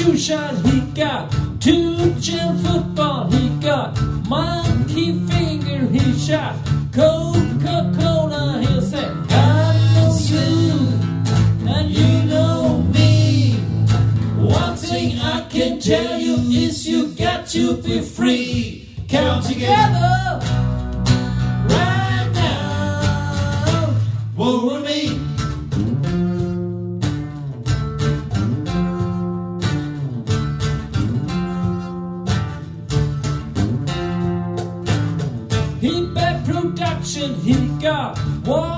shoe shine, he got two-chin football, he got monkey finger, he shot Coca-Cola, he'll say, I know you, and you know me. One thing I can tell you is you got to be free. Count together right now. Whoa, with me. He bad production, he got one.